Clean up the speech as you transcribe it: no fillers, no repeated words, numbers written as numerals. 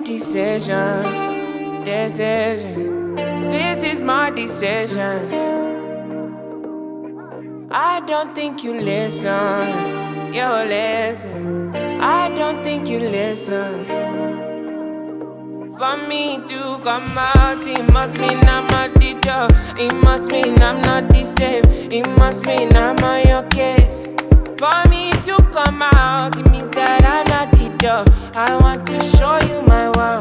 decision. Decision. This is my decision. I don't think you listen. You listen. I don't think you listen. For me to come out, it must mean I'm a teacher. It must mean I'm not the same. It must mean I'm on your case. For me to come out, it means that I'm not the job. I want to show you my world.